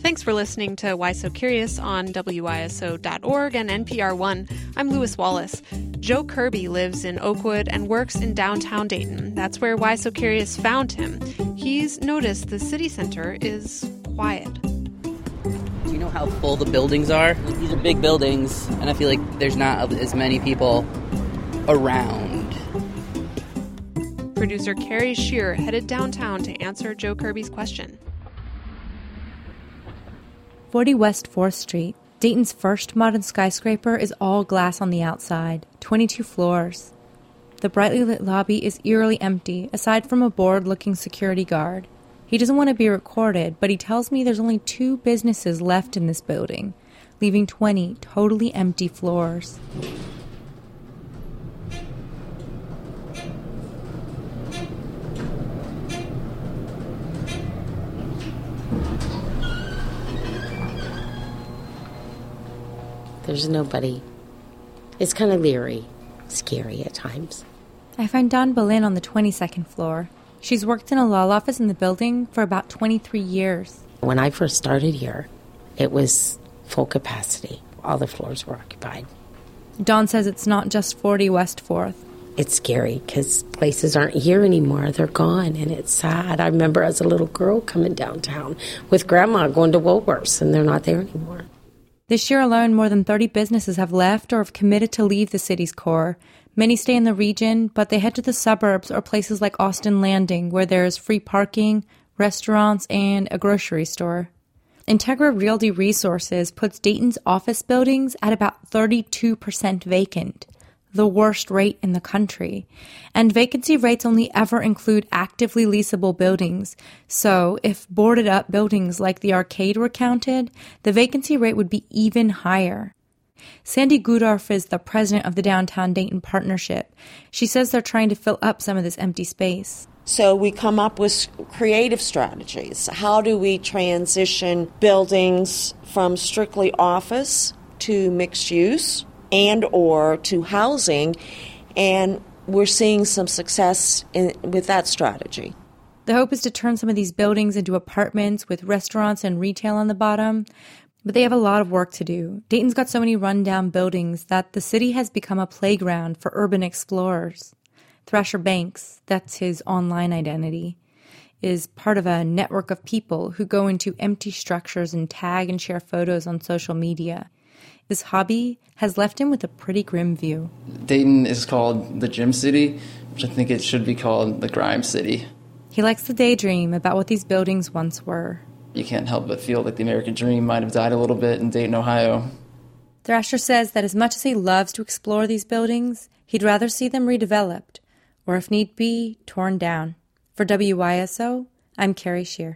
Thanks for listening to Why So Curious on WYSO.org and NPR One. I'm Lewis Wallace. Joe Kirby lives in Oakwood and works in downtown Dayton. That's where Why So Curious found him. He's noticed the city center is quiet. Do you know how full the buildings are? These are big buildings, and I feel like there's not as many people around. Producer Carrie Shear headed downtown to answer Joe Kirby's question. 40 West 4th Street, Dayton's first modern skyscraper, is all glass on the outside, 22 floors. The brightly lit lobby is eerily empty, aside from a bored-looking security guard. He doesn't want to be recorded, but he tells me there's only 2 businesses left in this building, leaving 20 totally empty floors. There's nobody. It's kind of leery, scary at times. I find Dawn Boleyn on the 22nd floor. She's worked in a law office in the building for about 23 years. When I first started here, it was full capacity. All the floors were occupied. Dawn says it's not just 40 West 4th. It's scary because places aren't here anymore. They're gone, and it's sad. I remember as a little girl coming downtown with Grandma going to Woolworths, and they're not there anymore. This year alone, more than 30 businesses have left or have committed to leave the city's core. Many stay in the region, but they head to the suburbs or places like Austin Landing, where there is free parking, restaurants, and a grocery store. Integra Realty Resources puts Dayton's office buildings at about 32% vacant, the worst rate in the country. And vacancy rates only ever include actively leasable buildings. So if boarded up buildings like the Arcade were counted, the vacancy rate would be even higher. Sandy Gudorf is the president of the Downtown Dayton Partnership. She says they're trying to fill up some of this empty space. So we come up with creative strategies. How do we transition buildings from strictly office to mixed use and or to housing? And we're seeing some success with that strategy. The hope is to turn some of these buildings into apartments with restaurants and retail on the bottom. But they have a lot of work to do. Dayton's got so many rundown buildings that the city has become a playground for urban explorers. Thrasher Banks, that's his online identity, is part of a network of people who go into empty structures and tag and share photos on social media. This hobby has left him with a pretty grim view. Dayton is called the Gym City, which I think it should be called the Grime City. He likes to daydream about what these buildings once were. You can't help but feel like the American dream might have died a little bit in Dayton, Ohio. Thrasher says that as much as he loves to explore these buildings, he'd rather see them redeveloped, or if need be, torn down. For WYSO, I'm Carrie Shear.